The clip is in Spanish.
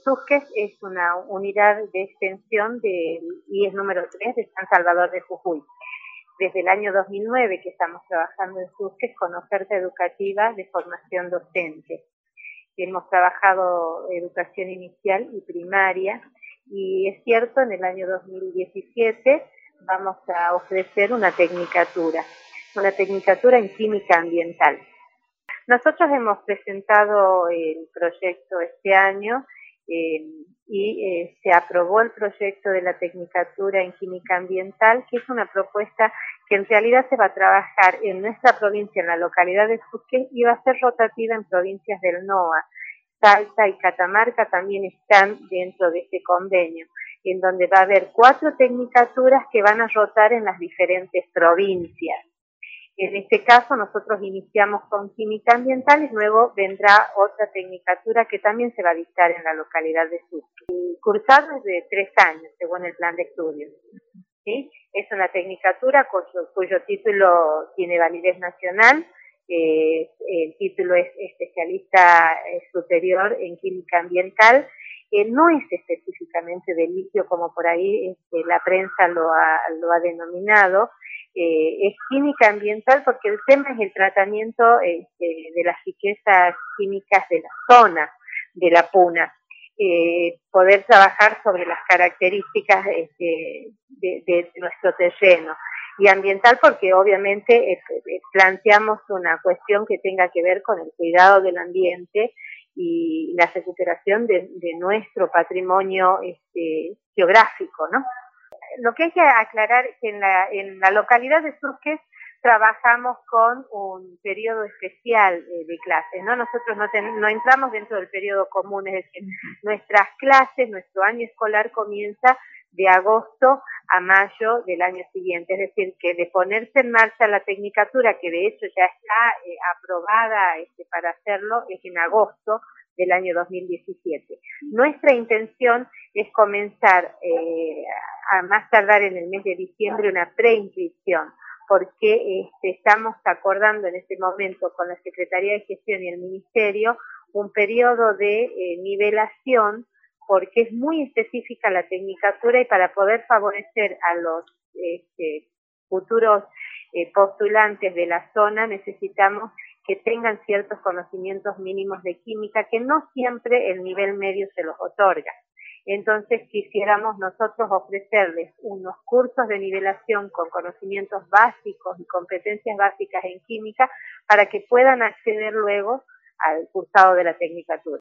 SUSCES es una unidad de extensión del IES número 3 de San Salvador de Jujuy. Desde el año 2009 que estamos trabajando en SUSCES con oferta educativa de formación docente. Hemos trabajado educación inicial y primaria, y es cierto, en el año 2017 vamos a ofrecer una tecnicatura en química ambiental. Nosotros hemos presentado el proyecto este año y se aprobó el proyecto de la tecnicatura en química ambiental, que es una propuesta que en realidad se va a trabajar en nuestra provincia, en la localidad de SUSCES, y va a ser rotativa en provincias del NOA. Salta y Catamarca también están dentro de este convenio, en donde va a haber 4 tecnicaturas que van a rotar en las diferentes provincias. En este caso nosotros iniciamos con química ambiental y luego vendrá otra tecnicatura que también se va a dictar en la localidad de SUSCES. Cursado es de 3 años, según el plan de estudios. ¿Sí? Es una tecnicatura cuyo título tiene validez nacional. El título es especialista superior en química ambiental. No es específicamente de litio como por ahí la prensa lo ha denominado. Es química ambiental porque el tema es el tratamiento de las riquezas químicas de la zona de la Puna. Poder trabajar sobre las características de nuestro terreno. Y ambiental porque obviamente planteamos una cuestión que tenga que ver con el cuidado del ambiente y la recuperación de nuestro patrimonio geográfico, ¿no? Lo que hay que aclarar es que en la localidad de SUSCES trabajamos con un periodo especial de clases, ¿no? Nosotros no entramos dentro del periodo común, es decir, nuestras clases, nuestro año escolar comienza de agosto a mayo del año siguiente, es decir, que de ponerse en marcha la tecnicatura, que de hecho ya está aprobada para hacerlo, es en agosto del año 2017. Nuestra intención es comenzar a más tardar en el mes de diciembre una preinscripción, porque estamos acordando en este momento con la Secretaría de Gestión y el Ministerio un periodo de nivelación, porque es muy específica la tecnicatura y para poder favorecer a los futuros postulantes de la zona necesitamos que tengan ciertos conocimientos mínimos de química que no siempre el nivel medio se los otorga. Entonces quisiéramos nosotros ofrecerles unos cursos de nivelación con conocimientos básicos y competencias básicas en química para que puedan acceder luego al cursado de la tecnicatura.